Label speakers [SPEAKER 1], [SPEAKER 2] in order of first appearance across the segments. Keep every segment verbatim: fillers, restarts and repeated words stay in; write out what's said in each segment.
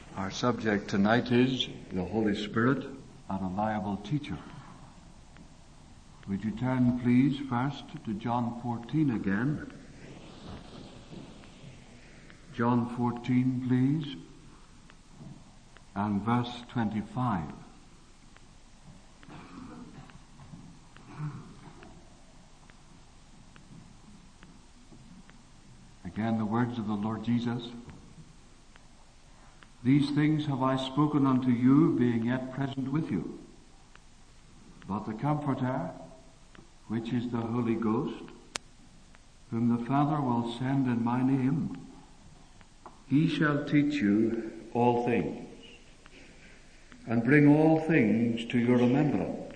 [SPEAKER 1] Our subject tonight is the Holy Spirit, a reliable teacher. Would you turn, please, first to John fourteen again? John fourteen, please, and verse twenty-five. Again, the words of the Lord Jesus. These things have I spoken unto you, being yet present with you. But the Comforter, which is the Holy Ghost, whom the Father will send in my name, he shall teach you all things, and bring all things to your remembrance,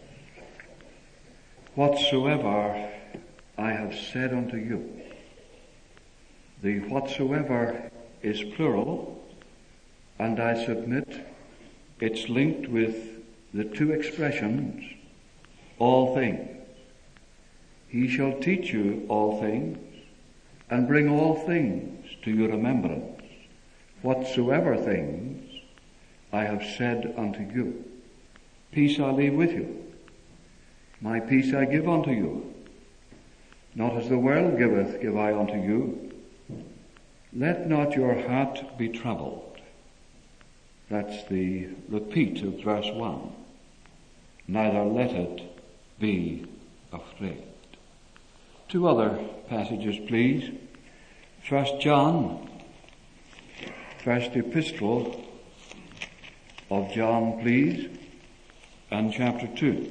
[SPEAKER 1] whatsoever I have said unto you. The whatsoever is plural, and I submit it's linked with the two expressions, all things. He shall teach you all things, and bring all things to your remembrance, whatsoever things I have said unto you. Peace I leave with you. My peace I give unto you. Not as the world giveth, give I unto you. Let not your heart be troubled. That's the repeat of verse one. Neither let it be afraid. Two other passages, please. First John, first epistle of John, please, and chapter two.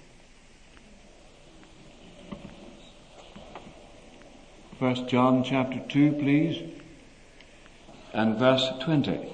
[SPEAKER 1] First John chapter two, please, and verse twenty.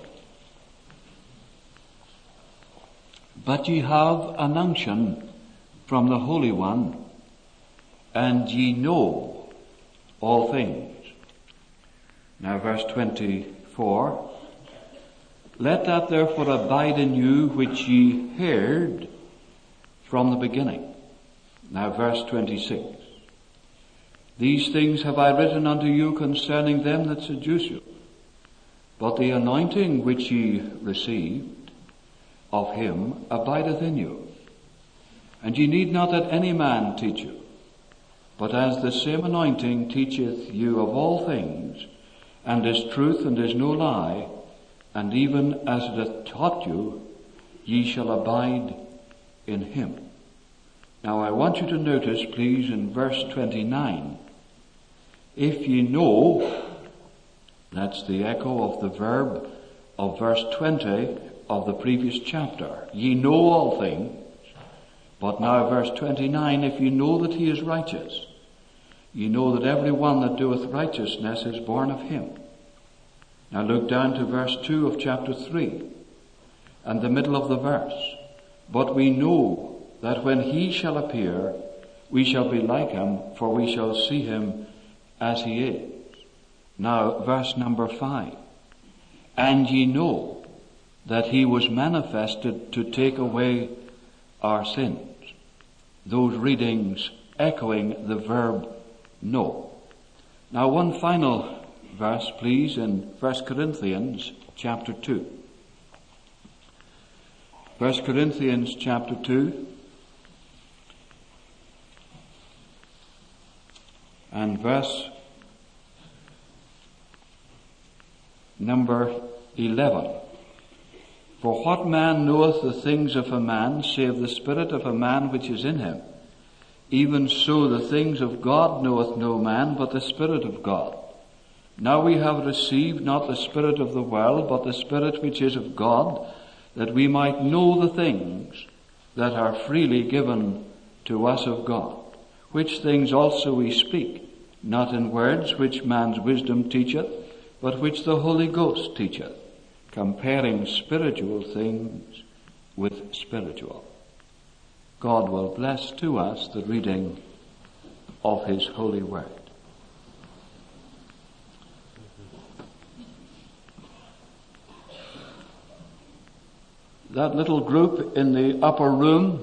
[SPEAKER 1] But ye have an unction from the Holy One, and ye know all things. Now verse twenty-four. Let that therefore abide in you which ye heard from the beginning. Now verse twenty-six. These things have I written unto you concerning them that seduce you. But the anointing which ye received of him abideth in you. And ye need not that any man teach you, but as the same anointing teacheth you of all things, and is truth and is no lie, and even as it hath taught you, ye shall abide in him. Now I want you to notice, please, in verse twenty-nine, if ye know, that's the echo of the verb of verse twenty of the previous chapter. Ye know all things. But now verse twenty-nine, if ye know that he is righteous, ye know that every one that doeth righteousness is born of him. Now look down to verse two of chapter three, and the middle of the verse. But we know that when he shall appear, we shall be like him, for we shall see him as he is. Now verse number five. And ye know that he was manifested to take away our sins. Those readings echoing the verb know. Now one final verse, please, in First Corinthians chapter two. First Corinthians chapter two and verse number eleven. For what man knoweth the things of a man, save the spirit of a man which is in him? Even so the things of God knoweth no man, but the Spirit of God. Now we have received not the spirit of the world, but the Spirit which is of God, that we might know the things that are freely given to us of God. Which things also we speak, not in words which man's wisdom teacheth, but which the Holy Ghost teacheth, comparing spiritual things with spiritual. God will bless to us the reading of his holy word. That little group in the upper room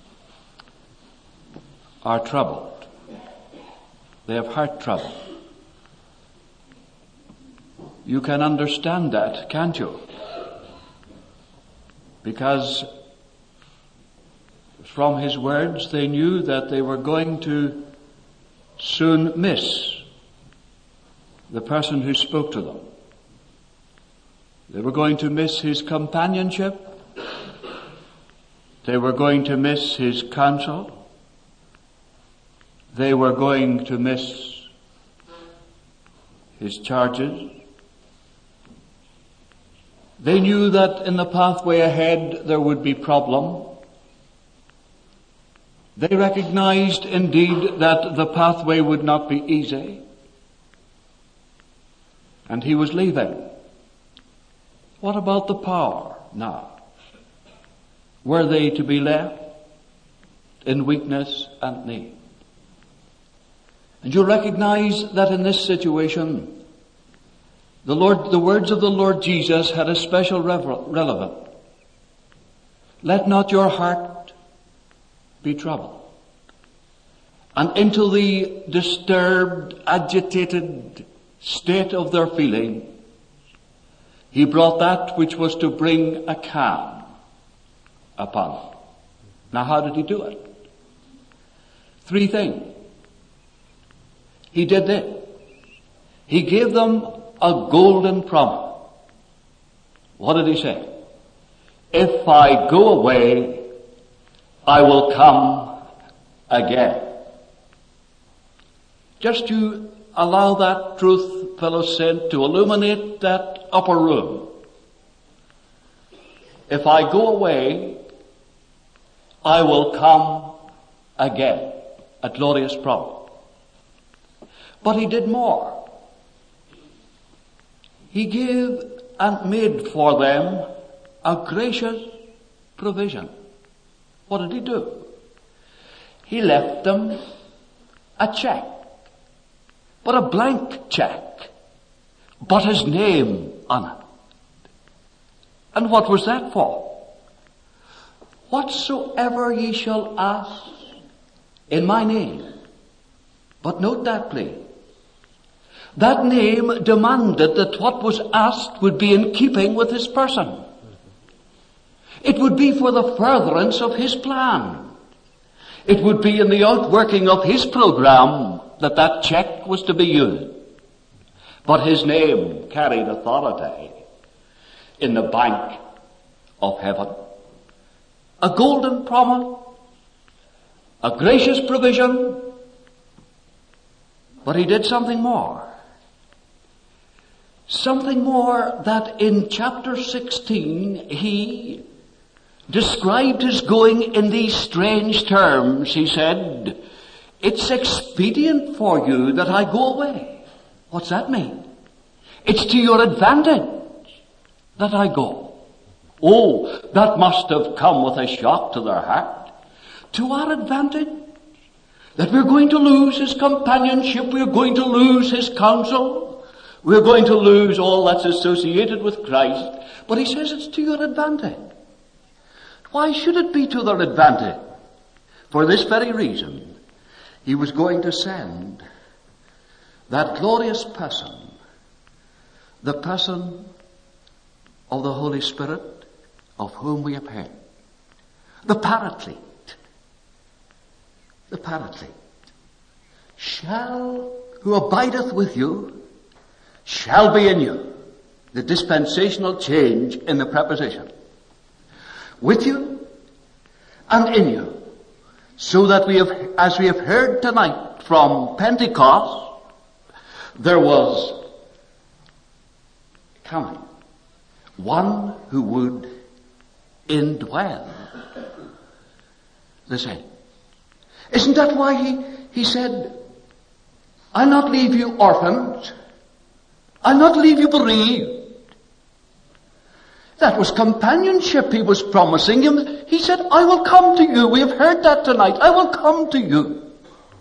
[SPEAKER 1] are troubled. They have heart trouble. You can understand that, can't you? because from his words they knew that they were going to soon miss the person who spoke to them. They were going to miss his companionship. They were going to miss his counsel. They were going to miss his charges. They knew that in the pathway ahead there would be problem. They recognized indeed that the pathway would not be easy. And he was leaving. What about the power now? Were they to be left in weakness and need? And you recognize that in this situation, the Lord, the words of the Lord Jesus had a special relevance. Let not your heart be troubled. And into the disturbed, agitated state of their feeling, he brought that which was to bring a calm upon them. Now how did he do it? Three things. He did this. He gave them a golden promise. What did he say? If I go away, I will come again. Just to allow that truth, fellow saint, to illuminate that upper room. If I go away, I will come again. A glorious promise. But he did more. He gave and made for them a gracious provision. What did he do? He left them a check. But a blank check. But his name on it. And what was that for? Whatsoever ye shall ask in my name. But note that, please. That name demanded that what was asked would be in keeping with his person. It would be for the furtherance of his plan. It would be in the outworking of his program that that check was to be used. But his name carried authority in the bank of heaven. A golden promise, a gracious provision, but he did something more. Something more that in chapter sixteen he described his going in these strange terms. He said, it's expedient for you that I go away. What's that mean? It's to your advantage that I go. Oh, that must have come with a shock to their heart. To our advantage? That we're going to lose his companionship, we're going to lose his counsel, we're going to lose all that's associated with Christ. But he says it's to your advantage. Why should it be to their advantage? For this very reason. He was going to send that glorious person, the person of the Holy Spirit, of whom we have heard. The Paraclete. The Paraclete. Shall, who abideth with you, shall be in you. The dispensational change in the preposition. With you and in you. So that we have, as we have heard tonight from Pentecost, there was coming one who would indwell the saints. Isn't that why he, he said, I'll not leave you orphans. I'll not leave you bereaved. That was companionship he was promising him. He said, I will come to you. We have heard that tonight. I will come to you.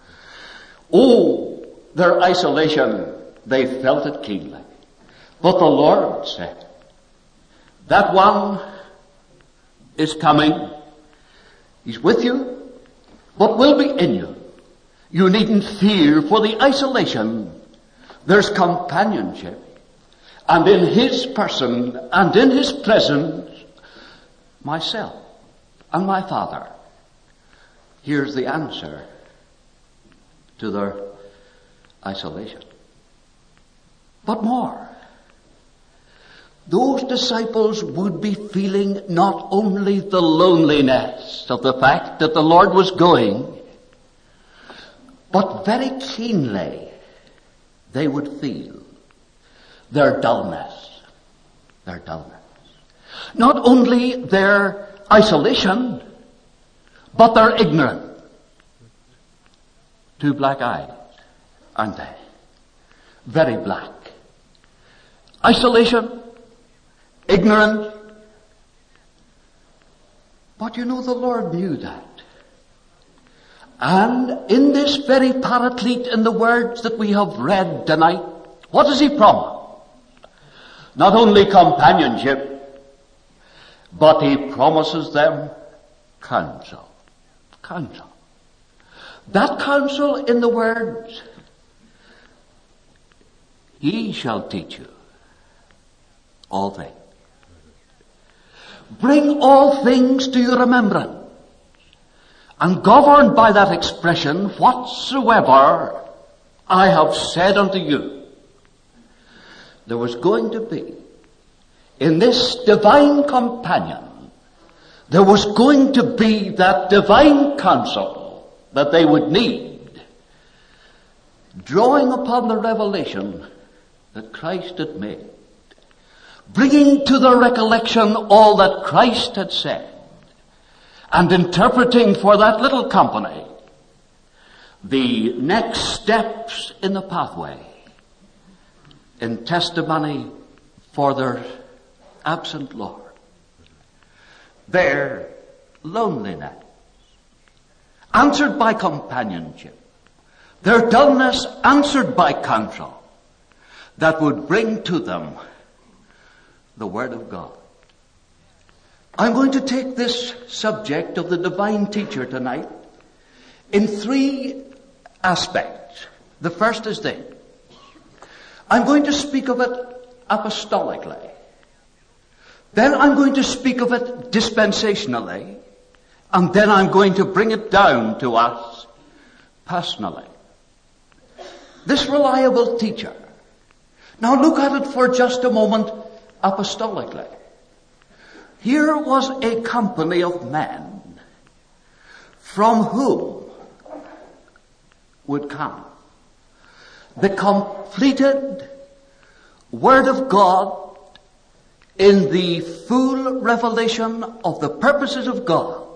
[SPEAKER 1] Oh, their isolation, they felt it keenly. But the Lord said, that one is coming. He's with you, but will be in you. You needn't fear for the isolation. There's companionship. And in his person and in his presence,
[SPEAKER 2] myself and my Father. Here's the answer to their isolation. But more. Those disciples would be feeling not only the loneliness of the fact that the Lord was going, but very keenly they would feel their dullness. Their dullness. Not only their isolation, but their ignorance. Two black eyes, aren't they? Very black. Isolation, ignorance. But you know, the Lord knew that. And in this very paraclete, in the words that we have read tonight, what does he promise? Not only companionship, but he promises them counsel. Counsel. That counsel in the words, he shall teach you all things. Bring all things to your remembrance. And governed by that expression, whatsoever I have said unto you. There was going to be, in this divine companion, there was going to be that divine counsel that they would need, drawing upon the revelation that Christ had made, bringing to their recollection all that Christ had said, and interpreting for that little company the next steps in the pathway in testimony for their absent Lord. Their loneliness, answered by companionship. Their dullness, answered by counsel, that would bring to them the Word of God. I'm going to take this subject of the divine teacher tonight in three aspects. The first is this. I'm going to speak of it apostolically. Then I'm going to speak of it dispensationally. And then I'm going to bring it down to us personally. This reliable teacher. Now look at it for just a moment apostolically. Here was a company of men from whom would come the completed Word of God in the full revelation of the purposes of God.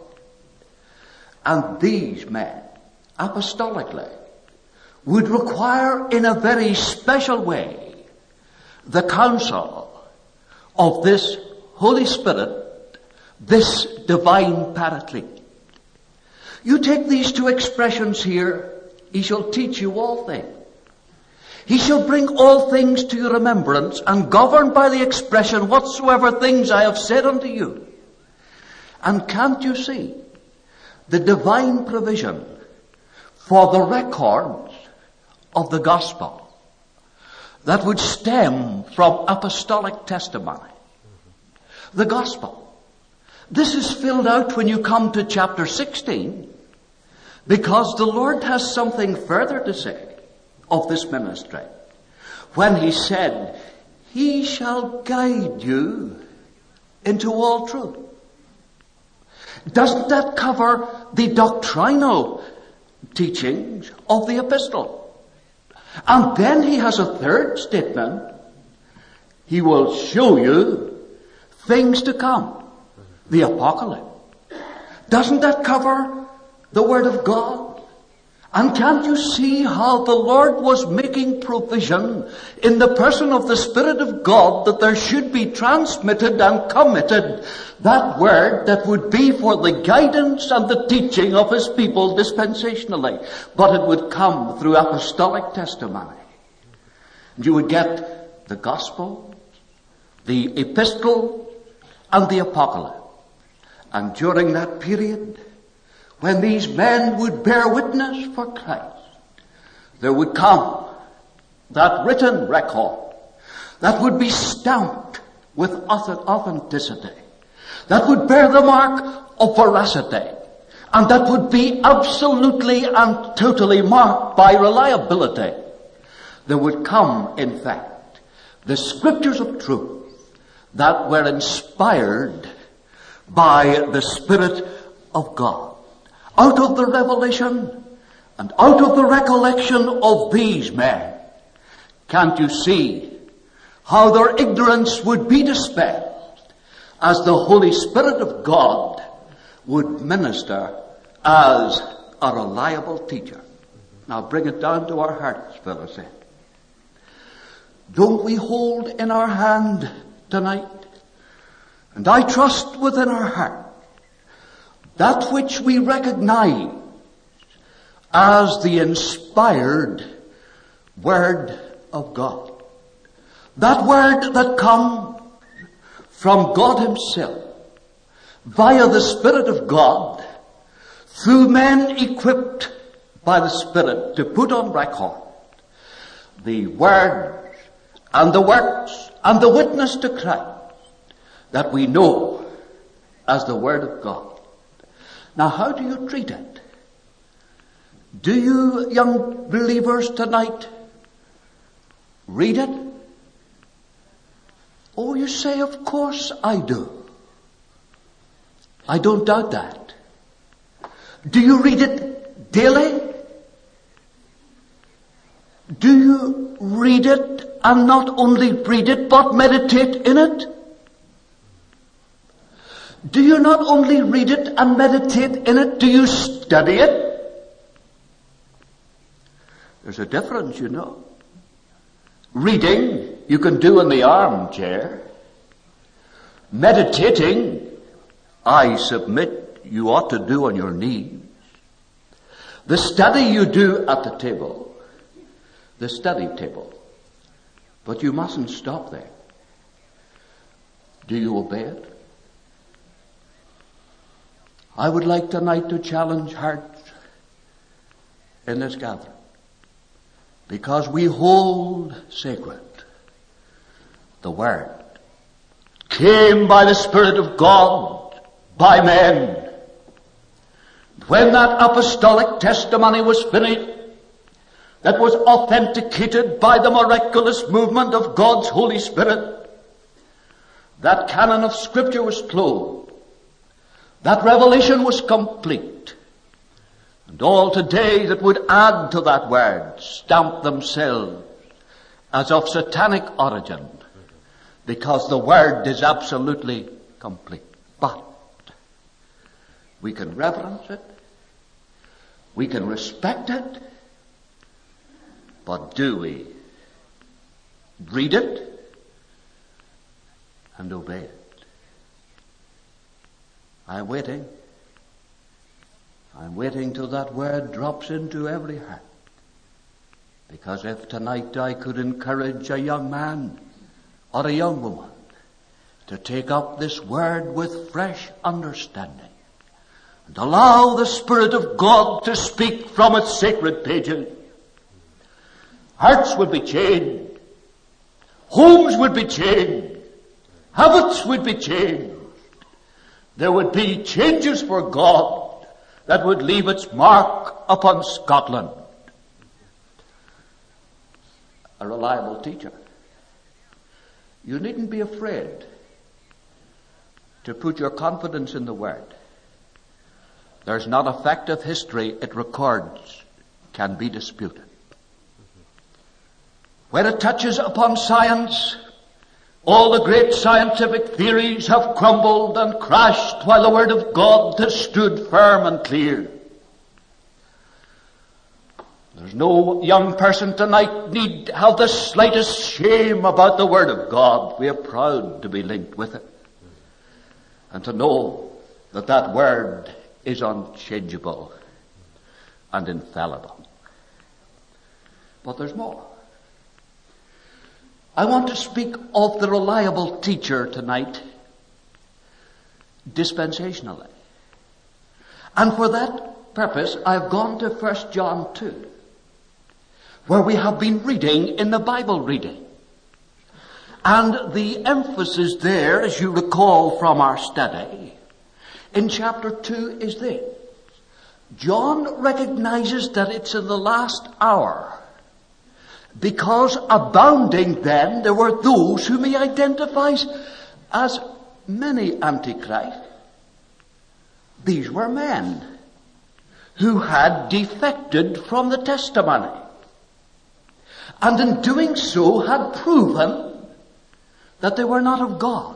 [SPEAKER 2] And these men, apostolically, would require in a very special way the counsel of this Holy Spirit, this divine paraclete. You take these two expressions here, he shall teach you all things. He shall bring all things to your remembrance, and governed by the expression, whatsoever things I have said unto you. And can't you see the divine provision for the records of the gospel that would stem from apostolic testimony? The gospel. This is filled out when you come to chapter sixteen, because the Lord has something further to say of this ministry. When he said, he shall guide you into all truth. Doesn't that cover the doctrinal teachings of the epistle? And then he has a third statement. He will show you things to come. The apocalypse. Doesn't that cover the Word of God? And can't you see how the Lord was making provision in the person of the Spirit of God that there should be transmitted and committed that Word that would be for the guidance and the teaching of His people dispensationally. But it would come through apostolic testimony. You would get the gospel, the epistle, and the apocalypse. And during that period, when these men would bear witness for Christ, there would come that written record that would be stamped with authenticity, that would bear the mark of veracity, and that would be absolutely and totally marked by reliability. There would come, in fact, the scriptures of truth that were inspired by the Spirit of God. Out of the revelation and out of the recollection of these men, can't you see how their ignorance would be dispelled as the Holy Spirit of God would minister as a reliable teacher? Now bring it down to our hearts, fellows. Don't we hold in our hand tonight, and I trust within our heart, that which we recognize as the inspired Word of God. That Word that comes from God Himself, via the Spirit of God, through men equipped by the Spirit to put on record the words and the works and the witness to Christ that we know as the Word of God. Now, how do you treat it? Do you, young believers tonight, read it? Oh, you say, of course I do. I don't doubt that. Do you read it daily? Do you read it and not only read it but meditate in it? Do you not only read it and meditate in it, do you study it? There's a difference, you know. Reading you can do in the armchair. Meditating, I submit, you ought to do on your knees. The study you do at the table, the study table. But you mustn't stop there. Do you obey it? I would like tonight to challenge hearts in this gathering, because we hold sacred the Word came by the Spirit of God by men. When that apostolic testimony was finished, that was authenticated by the miraculous movement of God's Holy Spirit, that canon of Scripture was closed. That revelation was complete. And all today that would add to that word stamp themselves as of satanic origin, because the word is absolutely complete. But we can reverence it, we can respect it, but do we read it and obey it? I'm waiting. I'm waiting till that word drops into every heart. Because if tonight I could encourage a young man or a young woman to take up this word with fresh understanding and allow the Spirit of God to speak from its sacred pages, hearts would be changed, homes would be changed, habits would be changed. There would be changes for God that would leave its mark upon Scotland. A reliable teacher. You needn't be afraid to put your confidence in the Word. There's not a fact of history it records can be disputed. When it touches upon science, all the great scientific theories have crumbled and crashed while the Word of God has stood firm and clear. There's no young person tonight need have the slightest shame about the Word of God. We are proud to be linked with it and to know that that Word is unchangeable and infallible. But there's more. I want to speak of the reliable teacher tonight, dispensationally. And for that purpose, I've gone to First John two, where we have been reading in the Bible reading. And the emphasis there, as you recall from our study, in chapter two is this. John recognizes that it's in the last hour, because abounding then there were those whom he identifies as many antichrists. These were men who had defected from the testimony, and in doing so had proven that they were not of God.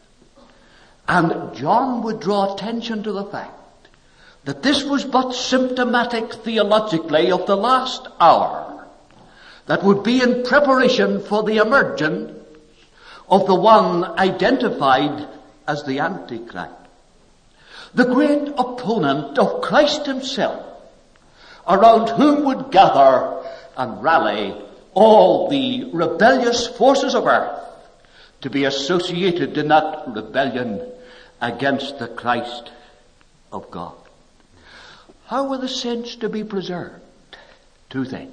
[SPEAKER 2] And John would draw attention to the fact that this was but symptomatic theologically of the last hour that would be in preparation for the emergence of the one identified as the Antichrist, the great opponent of Christ himself, around whom would gather and rally all the rebellious forces of earth to be associated in that rebellion against the Christ of God. How were the saints to be preserved? Two things.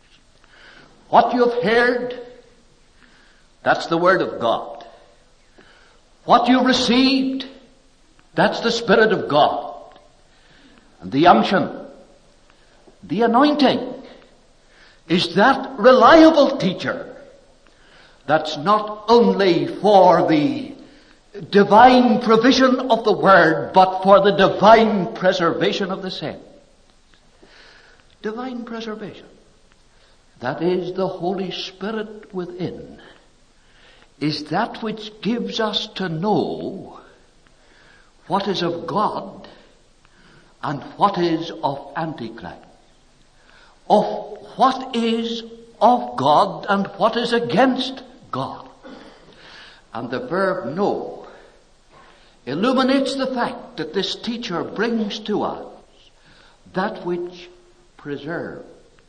[SPEAKER 2] What you have heard, that's the Word of God. What you received, that's the Spirit of God. And the unction, the anointing, is that reliable teacher that's not only for the divine provision of the Word, but for the divine preservation of the saints. Divine preservation. That is, the Holy Spirit within is that which gives us to know what is of God and what is of Antichrist. Of what is of God and what is against God. And the verb know illuminates the fact that this teacher brings to us that which preserves.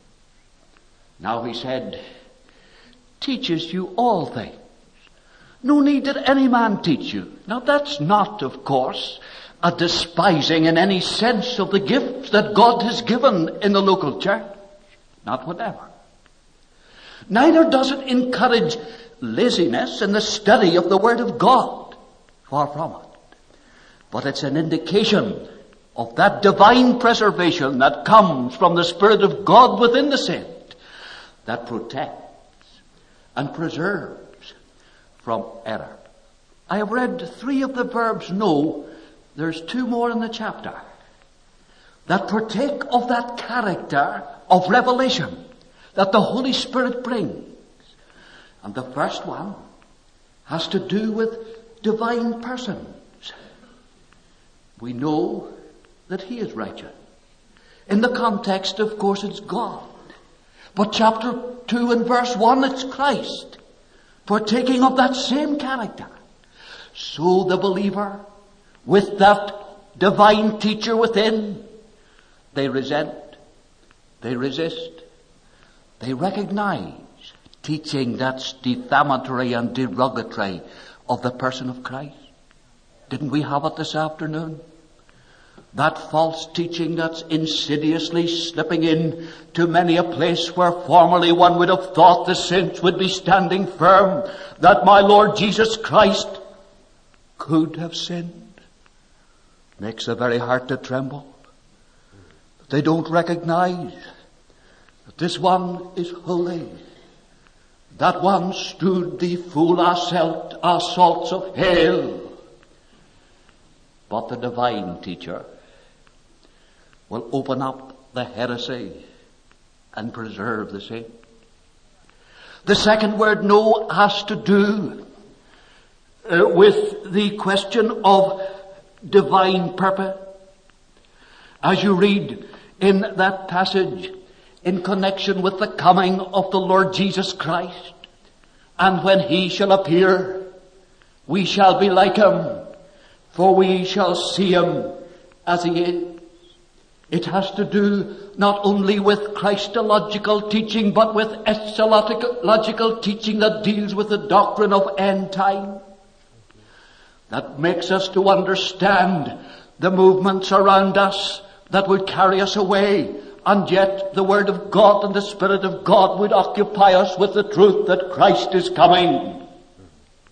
[SPEAKER 2] Now he said, teaches you all things. No need that any man teach you. Now that's not, of course, a despising in any sense of the gifts that God has given in the local church. Not whatever. Neither does it encourage laziness in the study of the Word of God. Far from it. But it's an indication of that divine preservation that comes from the Spirit of God within the saint, that protects and preserves from error. I have read three of the verbs know. There's two more in the chapter that partake of that character of revelation that the Holy Spirit brings. And the first one has to do with divine persons. We know that he is righteous. In the context, of course, it's God. But chapter two and verse one, it's Christ, partaking of that same character. So the believer, with that divine teacher within, they resent, they resist, they recognize teaching that's defamatory and derogatory of the person of Christ. Didn't we have it this afternoon? That false teaching that's insidiously slipping in to many a place where formerly one would have thought the saints would be standing firm, that my Lord Jesus Christ could have sinned. Makes the very heart to tremble. They don't recognize that this one is holy. That one stood the full assault, assaults of hell. But the divine teacher will open up the heresy and preserve the saint. The second word, know, has to do uh, with the question of divine purpose. As you read in that passage in connection with the coming of the Lord Jesus Christ, and when he shall appear, we shall be like him, for we shall see him as he is. It has to do not only with Christological teaching, but with eschatological teaching that deals with the doctrine of end time. That makes us to understand the movements around us that would carry us away, and yet the Word of God and the Spirit of God would occupy us with the truth that Christ is coming.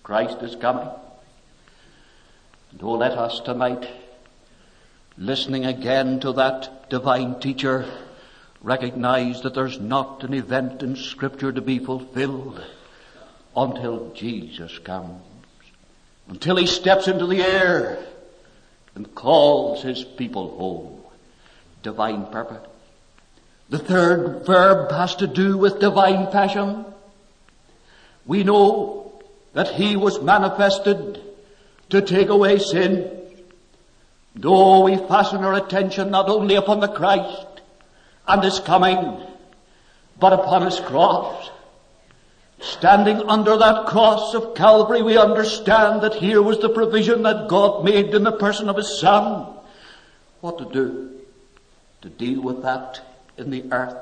[SPEAKER 2] Christ is coming. And oh, let us tonight, listening again to that divine teacher, recognize that there's not an event in Scripture to be fulfilled until Jesus comes, until he steps into the air and calls his people home. Divine purpose. The third verb has to do with divine passion. We know that he was manifested to take away sin. Though we fasten our attention not only upon the Christ and his coming, but upon his cross. Standing under that cross of Calvary, we understand that here was the provision that God made in the person of his Son. What to do? To deal with that in the earth.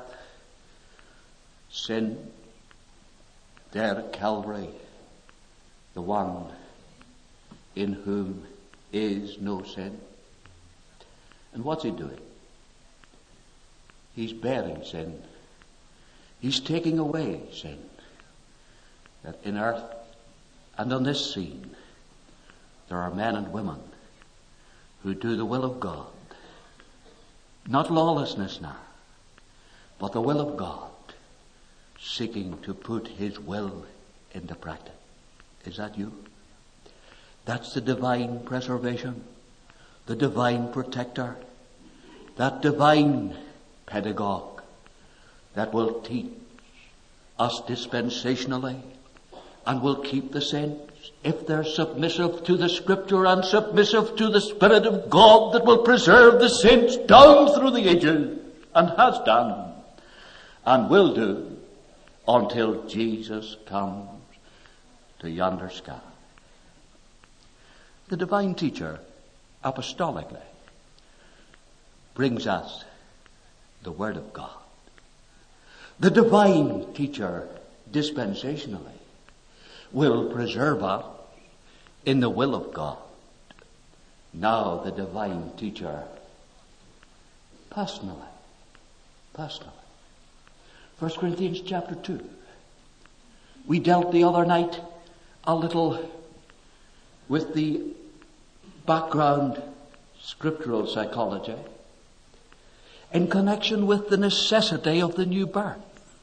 [SPEAKER 2] Sin. There at Calvary, the one in whom is no sin. And what's he doing? He's bearing sin. He's taking away sin. That in earth and on this scene, there are men and women who do the will of God. Not lawlessness now, but the will of God, seeking to put his will into practice. Is that you? That's the divine preservation, the divine protector, that divine pedagogue that will teach us dispensationally and will keep the saints, if they're submissive to the Scripture and submissive to the Spirit of God, that will preserve the saints down through the ages, and has done, and will do, until Jesus comes to yonder sky. The divine teacher, apostolically, brings us the Word of God. The divine teacher, dispensationally, will preserve us in the will of God. Now the divine teacher, personally, personally. First Corinthians chapter two. We dealt the other night a little with the background scriptural psychology in connection with the necessity of the new birth.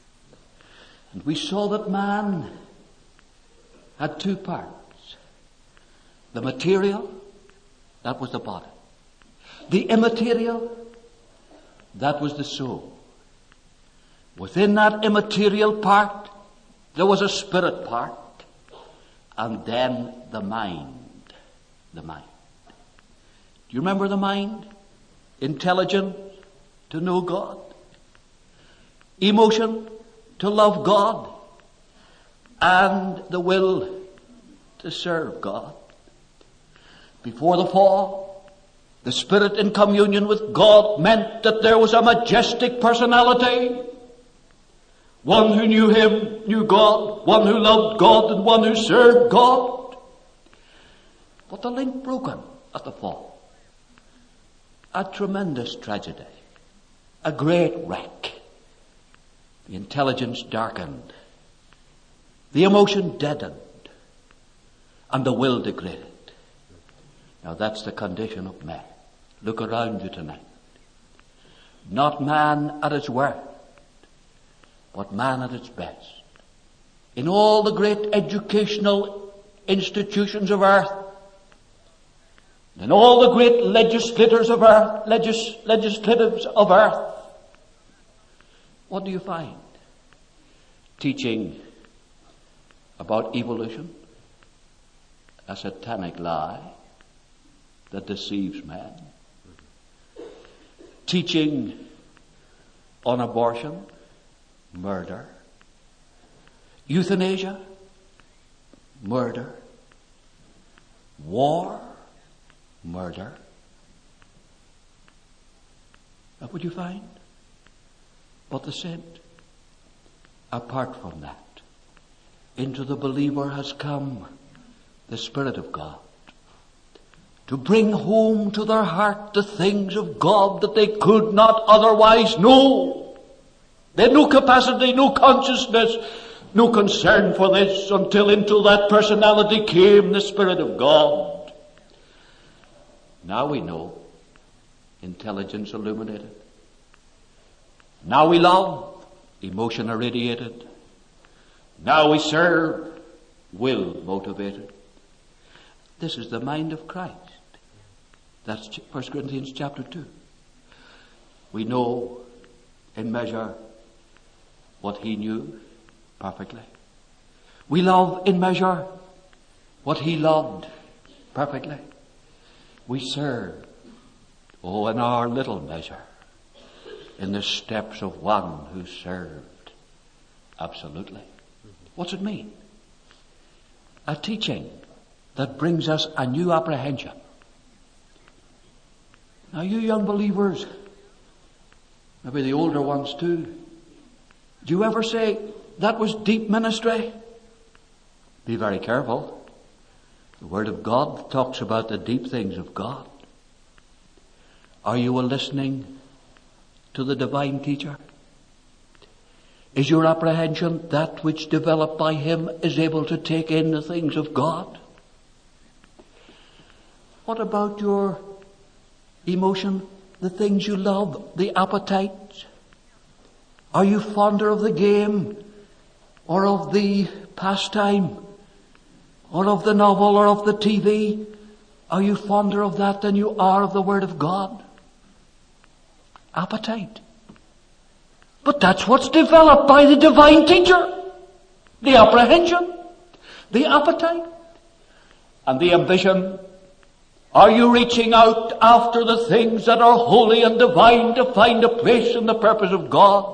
[SPEAKER 2] And we saw that man had two parts. The material, that was the body. The immaterial, that was the soul. Within that immaterial part, there was a spirit part, and then the mind. The mind. Do you remember the mind? Intelligence to know God. Emotion to love God. And the will to serve God. Before the fall, the Spirit in communion with God meant that there was a majestic personality. One who knew Him, knew God. One who loved God and one who served God. But the link broken at the fall. A tremendous tragedy. A great wreck. The intelligence darkened. The emotion deadened. And the will degraded. Now that's the condition of man. Look around you tonight. Not man at his worst, but man at its best. In all the great educational institutions of earth, in all the great legislators of earth, legis, legislatives of earth, what do you find? Teaching about evolution, a satanic lie that deceives man. Teaching on abortion, murder. Euthanasia, murder. War, murder. That what you find? But the saint, apart from that, into the believer has come the Spirit of God to bring home to their heart the things of God that they could not otherwise know. They had no capacity, no consciousness,
[SPEAKER 1] no concern for this until into that personality came the Spirit of God. Now we know. Intelligence illuminated. Now we love. Emotion irradiated. Now we serve. Will motivated. This is the mind of Christ. That's First Corinthians chapter two. We know in measure what he knew perfectly. We love in measure what he loved perfectly. We serve, oh, in our little measure, in the steps of one who served absolutely. What's it mean? A teaching that brings us a new apprehension. Now you young believers, maybe the older ones too, do you ever say, that was deep ministry? Be very careful. The Word of God talks about the deep things of God. Are you listening to the divine teacher? Is your apprehension that which developed by him is able to take in the things of God? What about your emotion, the things you love, the appetites? Are you fonder of the game or of the pastime or of the novel or of the T V? Are you fonder of that than you are of the Word of God? Appetite. But that's what's developed by the divine teacher. The apprehension, the appetite, and the ambition. Are you reaching out after the things that are holy and divine to find a place in the purpose of God?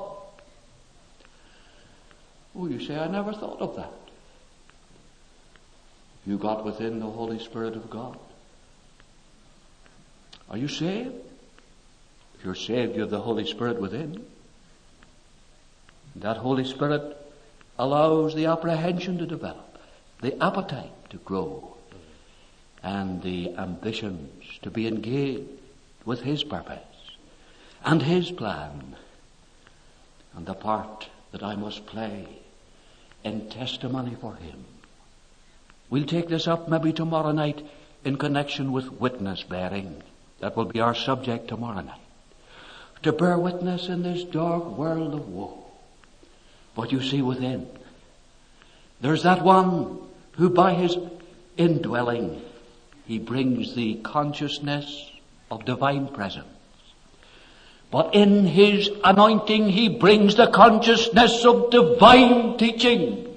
[SPEAKER 1] Oh, you say, I never thought of that. You got within the Holy Spirit of God. Are you saved? If you're saved, you have the Holy Spirit within. That Holy Spirit allows the apprehension to develop, the appetite to grow, and the ambitions to be engaged with His purpose and His plan, and the part that I must play in testimony for Him. We'll take this up maybe tomorrow night in connection with witness bearing. That will be our subject tomorrow night. To bear witness in this dark world of woe. But you see within, there's that one who by his indwelling, he brings the consciousness of divine presence. But in his anointing, he brings the consciousness of divine teaching.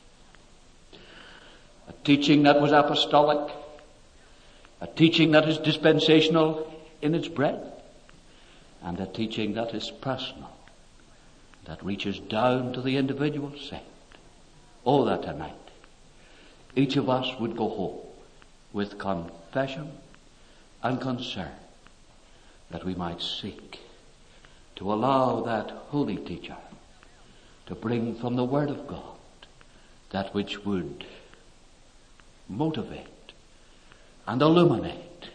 [SPEAKER 1] A teaching that was apostolic, a teaching that is dispensational in its breadth, and a teaching that is personal, that reaches down to the individual saint. Oh, that tonight each of us would go home with confession and concern that we might seek to allow that holy teacher to bring from the Word of God that which would motivate and illuminate,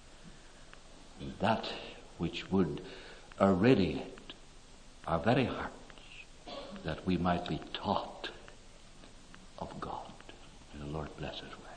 [SPEAKER 1] that which would irradiate our very hearts, that we might be taught of God. And the Lord bless us.